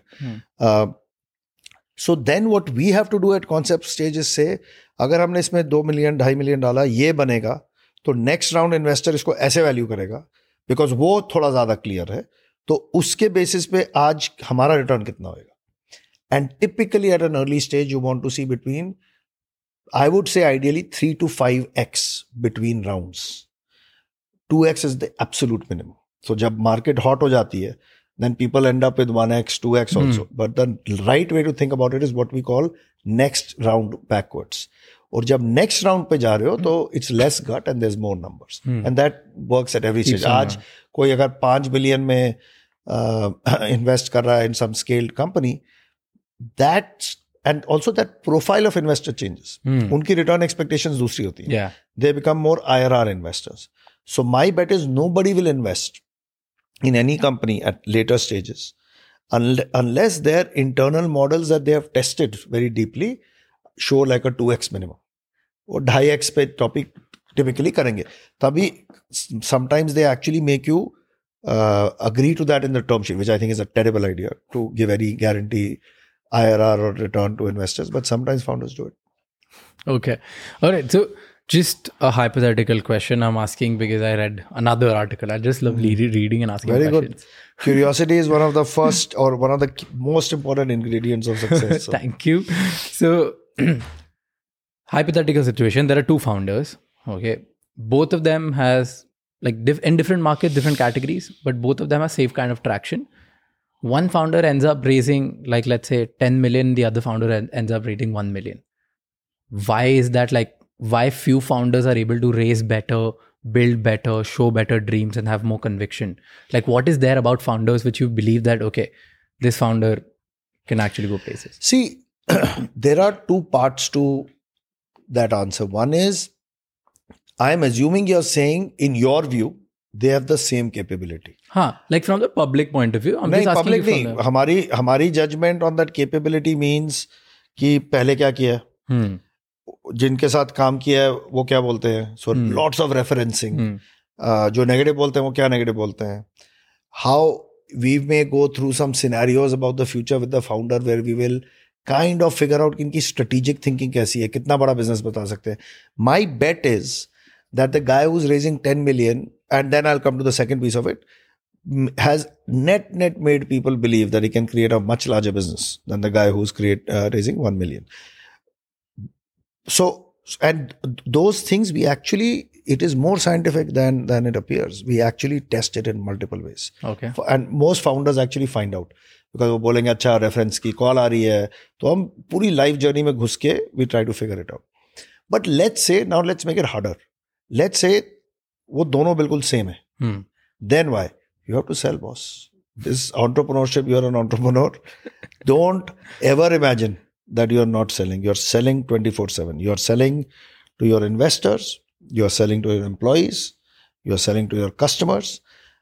So then what we have to do at concept stage is say अगर हमने इसमें 2 मिलियन 2.5 मिलियन डाला ये बनेगा तो next round investor इसको ऐसे value करेगा बिकॉज वो थोड़ा ज़्यादा क्लियर है. तो उसके बेसिस पे आज हमारा रिटर्न कितना होगा. And typically at an early stage you want to see between I would say ideally 3 to 5x between rounds. 2x is the absolute minimum. So जब market hot हो जाती है, then people end up with 1x, 2x also. But the right way to think about it is what we call next round backwards. और जब next round पे जा रहे हो तो it's less gut and there's more numbers. And that works at every stage. आज कोई अगर 5 billion में invest कर रहा है in some scaled company, that's and also that profile of investor changes. उनकी return expectations दूसरी होती हैं. They become more IRR investors. So my bet is nobody will invest in any company at later stages unless their internal models that they have tested very deeply show like a 2x minimum. और 2.5x पे topic typically करेंगे. तभी sometimes they actually make you agree to that in the term sheet, which I think is a terrible idea to give any guarantee IRR or return to investors, but sometimes founders do it. Okay. All right. So just a hypothetical question I'm asking because I read another article. I just love reading and asking Very questions. Good. Curiosity is one of the first or one of the most important ingredients of success. So. Thank you. So hypothetical situation, there are two founders. Okay. Both of them has like in different markets, different categories, but both of them have safe kind of traction. One founder ends up raising, like, let's say 10 million. The other founder ends up raising 1 million. Why is that? Like, why few founders are able to raise better, build better, show better dreams and have more conviction? Like, what is there about founders which you believe that, okay, this founder can actually go places? See, there are two parts to that answer. One is, I'm assuming you're saying, in your view, they have the same capability. Like from the public point of view. I'm just asking public you from हमारी judgment on that capability means कि पहले क्या किया है, जिनके साथ काम किया है वो क्या बोलते हैं. So lots of referencing. जो negative बोलते हैं वो क्या negative बोलते हैं. How we may go through some scenarios about the future with the founder where we will kind of figure out कि इनकी strategic thinking कैसी है, कितना बड़ा business बता सकते हैं. My bet is that the guy who's raising 10 million, and then I'll come to the second piece of it, has net made people believe that he can create a much larger business than the guy who's raising 1 million. So, and those things we actually, it is more scientific than it appears. We actually test it in multiple ways. Okay. And most founders actually find out. Because वो बोलेंगे अच्छा reference की call आ रही है, तो हम पूरी life journey में घुस के we try to figure it out. But let's say, now let's make it harder. Let's say वो दोनों बिल्कुल same है. Then why? You have to sell, boss. This entrepreneurship, you're an entrepreneur. Don't ever imagine that you're not selling. You're selling 24/7. You're selling to your investors. You're selling to your employees. You're selling to your customers.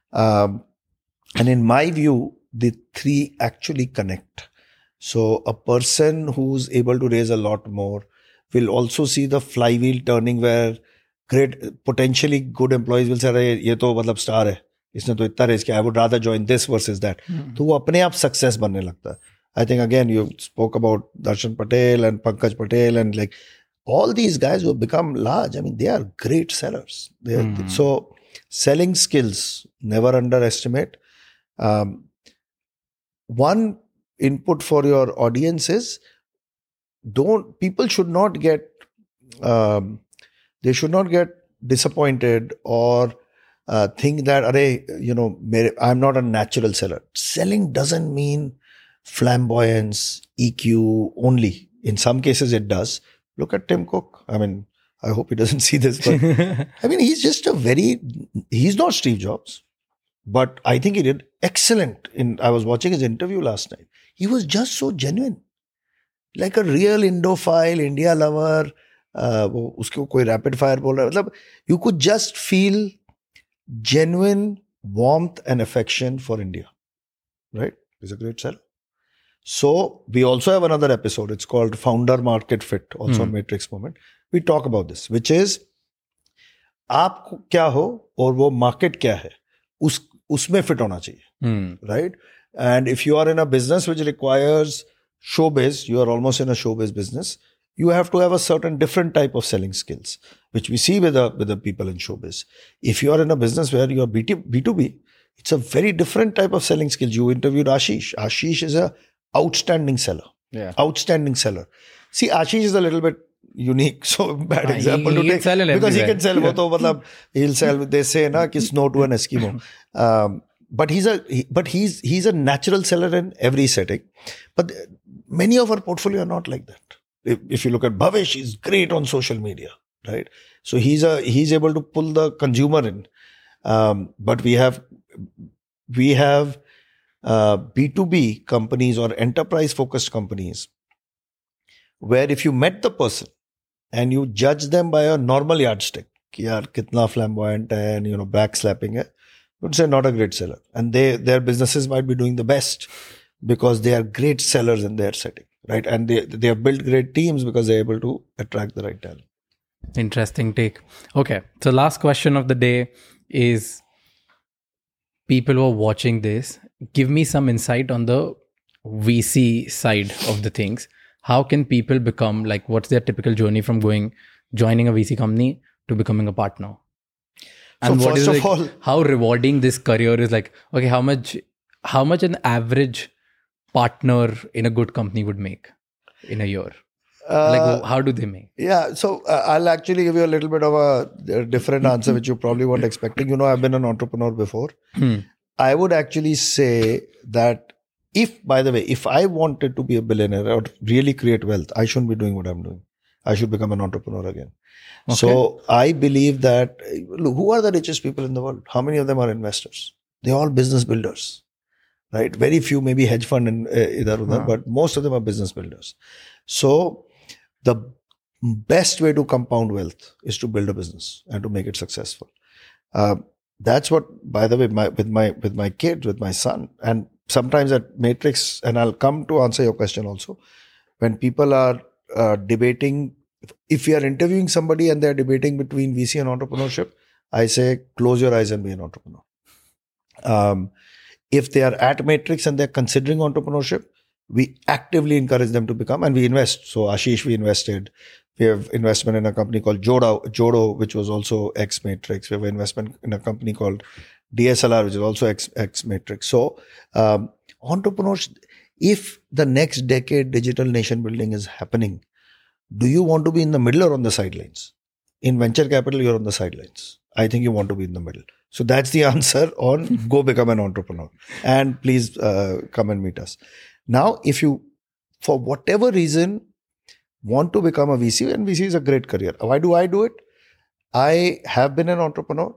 And in my view, the three actually connect. So a person who's able to raise a lot more will also see the flywheel turning where great, potentially good employees will say, अरे ये तो मतलब star है, इसने तो इतना raise किया, I would rather join this versus that. तो वो अपने आप सक्सेस बनने लगता है. I think again you spoke about Darshan Patel and Pankaj Patel and like all these guys who have become large. I mean, they are great sellers. So selling skills, never underestimate. One input for your audience is people should not get they should not get disappointed or think that, I'm not a natural seller. Selling doesn't mean flamboyance, EQ only. In some cases it does. Look at Tim Cook. I mean, I hope he doesn't see this, but I mean, he's just he's not Steve Jobs, but I think he did excellent. I was watching his interview last night. He was just so genuine. Like a real Indophile, India lover. उसको कोई rapid fire बोल रहा है. मतलब, you could just feel genuine warmth and affection for India. Right? He's a great seller. So, we also have another episode. It's called Founder Market Fit, also on Matrix Moment. We talk about this, which is आप क्या हो और वो market क्या है, उसमें fit होना चाहिए, right? And if you are in a business which requires showbiz, you are almost in a showbiz business. You have to have a certain different type of selling skills, which we see with the people in showbiz. If you are in a business where you are B2B, it's a very different type of selling skills. You interviewed Ashish. Ashish is a outstanding seller. Yeah. Outstanding seller. See, Ashish is a little bit unique, so bad example to take, because he can sell. He'll sell. They say na ki snow to an Eskimo. But he's a natural seller in every setting. But many of our portfolio are not like that. If you look at Bhavesh, he's great on social media, right? So he's able to pull the consumer in. But we have B2B companies or enterprise focused companies where if you met the person and you judge them by a normal yardstick, ki yaar kitna flamboyant hai and backslapping hai, would say not a great seller. And their businesses might be doing the best because they are great sellers in their setting, right? And they have built great teams because they're able to attract the right talent. Interesting take. Okay. So last question of the day is, people who are watching this, give me some insight on the VC side of the things. How can people become, like, what's their typical journey from joining a VC company to becoming a partner? And so first of all, how rewarding this career is, like, okay, how much an average partner in a good company would make in a year? How do they make? Yeah, so I'll actually give you a little bit of a different answer, which you probably weren't expecting. I've been an entrepreneur before. I would actually say that if I wanted to be a billionaire or really create wealth, I shouldn't be doing what I'm doing. I should become an entrepreneur again. Okay. So I believe that, look, who are the richest people in the world? How many of them are investors? They're all business builders, right? Very few maybe hedge fund and idhar-udhar, but most of them are business builders. So the best way to compound wealth is to build a business and to make it successful. That's what, by the way, with my kids, with my son, and sometimes at Matrix, and I'll come to answer your question also, when people are debating, if we are interviewing somebody and they're debating between VC and entrepreneurship, I say, close your eyes and be an entrepreneur. If they are at Matrix and they're considering entrepreneurship, we actively encourage them to become, and we invest. So Ashish, we invested. We have investment in a company called Jodo, which was also ex-Matrix. We have investment in a company called DSLR, which is also ex-Matrix. So entrepreneurs, if the next decade digital nation building is happening, do you want to be in the middle or on the sidelines? In venture capital, you're on the sidelines. I think you want to be in the middle. So that's the answer on go become an entrepreneur. And please come and meet us. Now, if you, for whatever reason, want to become a VC, and VC is a great career. Why do I do it? I have been an entrepreneur.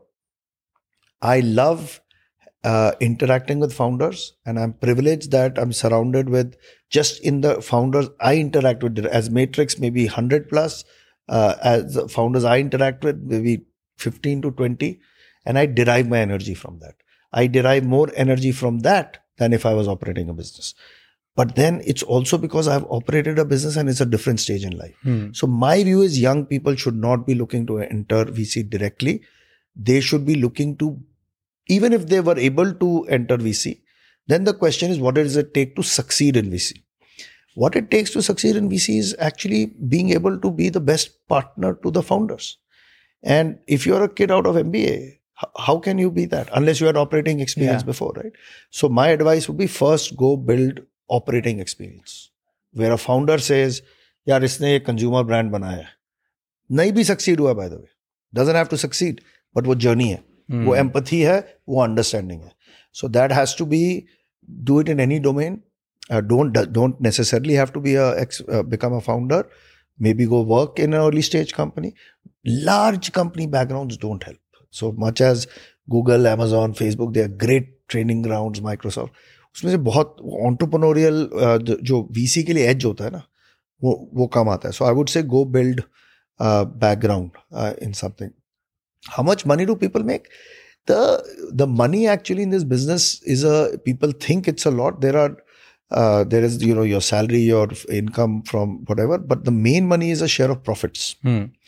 I love interacting with founders, and I'm privileged that I'm surrounded with, just in the founders I interact with, as Matrix, maybe 100 plus, as the founders I interact with, maybe 15 to 20, and I derive my energy from that. I derive more energy from that than if I was operating a business. But then it's also because I've operated a business and it's a different stage in life. So my view is young people should not be looking to enter VC directly. They should be looking to, even if they were able to enter VC, then the question is, what does it take to succeed in VC? What it takes to succeed in VC is actually being able to be the best partner to the founders. And if you're a kid out of MBA, how can you be that? Unless you had operating experience before, right? So my advice would be, first go build operating experience, where a founder says, yaar, isne ye consumer brand banaya hai. Nahi bhi succeed hua, by the way. Doesn't have to succeed, but wo journey hai. Wo empathy hai, wo understanding hai. So that has to be, do it in any domain. Don't necessarily have to be become a founder. Maybe go work in an early stage company. Large company backgrounds don't help. So much as Google, Amazon, Facebook, they are great training grounds, Microsoft. उसमें से बहुत entrepreneurial जो VC के लिए edge होता है ना, वो कम आता है. So I would say go build background in something. How much money do people make? The money actually in this business is people think it's a lot. There is your salary, your income from whatever, but the main money is a share of profits.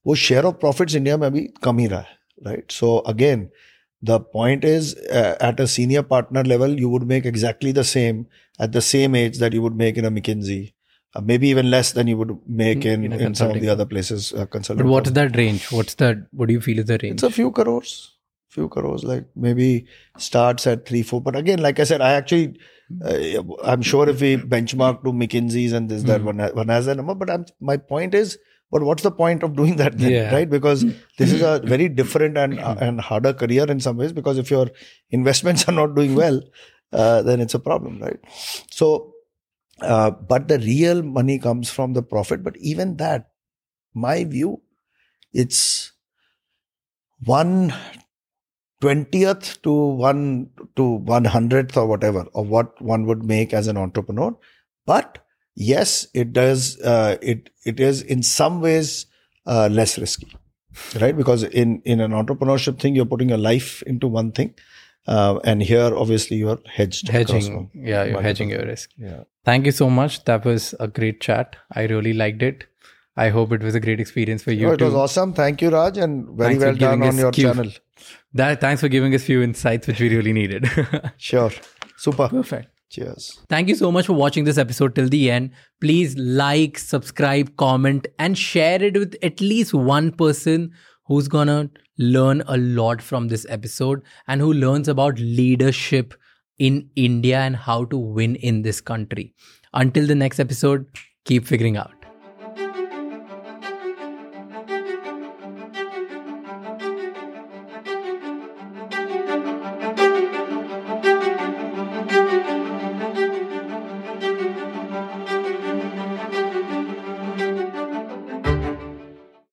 वो share of profits India में अभी कम ही रहा है, right? So again, the point is at a senior partner level, you would make exactly the same at the same age that you would make in a McKinsey. Maybe even less than you would make in some of the other places. But what's that range? What do you feel is the range? It's a few crores, like maybe starts at 3-4. But again, like I said, I actually, I'm sure if we benchmark to McKinsey's and this, that one has a number. But my point is, but what's the point of doing that then, right? Because this is a very different and harder career in some ways, because if your investments are not doing well, then it's a problem, right? So, but the real money comes from the profit. But even that, my view, it's 1/20th to 1/100th or whatever of what one would make as an entrepreneur. But yes, it does. It is in some ways less risky, right? Because in an entrepreneurship thing, you're putting your life into one thing. And here, obviously, you're hedging. Yeah, you're hedging your risk. Yeah. Thank you so much. That was a great chat. I really liked it. I hope it was a great experience for you too. It was awesome. Thank you, Raj, and very well done on your channel. Thanks for giving us few insights which we really needed. Sure. Super. Perfect. Cheers. Thank you so much for watching this episode till the end. Please like, subscribe, comment, and share it with at least one person who's gonna learn a lot from this episode and who learns about leadership in India and how to win in this country. Until the next episode, keep figuring out.